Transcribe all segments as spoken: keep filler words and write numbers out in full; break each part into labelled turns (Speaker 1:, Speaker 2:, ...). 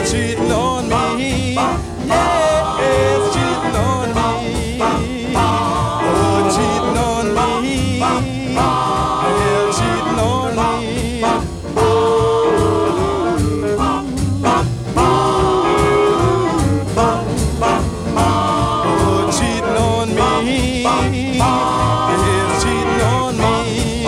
Speaker 1: cheating on me. Yes, cheating on me. Oh, cheating on me. Yeah, cheating on me. Oh, cheating on me. Yes, cheating on me.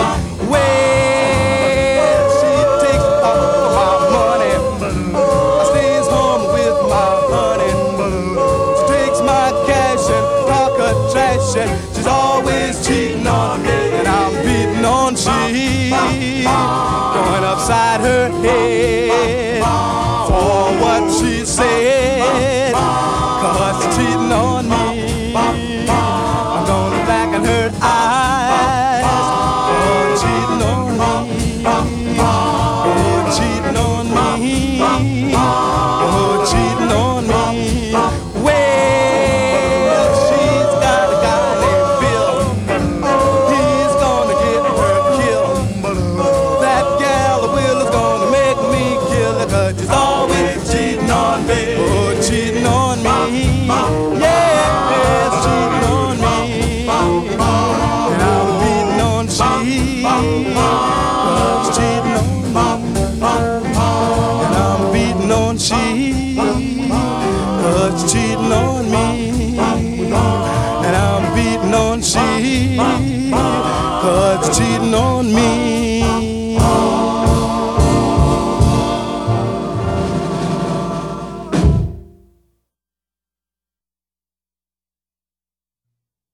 Speaker 1: Well, she takes all my money. I stays home with my honey. She takes my cash and talk her trash, and she's always cheating on me. And I'm beating on she, going upside her head for what she said, 'cause she's cheating on me. I'm gonna blacken her eyes for cheating on me. Oh, cheating on me. Oh, cheating on me. Well, she's got a guy named Bill. He's gonna get her killed. That gal Will is gonna make me kill her, 'cause she's always cheating on me. Oh, cheating on me. Yes, cheating on me. And I'm beating on she, 'cause she's cheating on me. And I'm beating on she, 'cause she's cheating on me.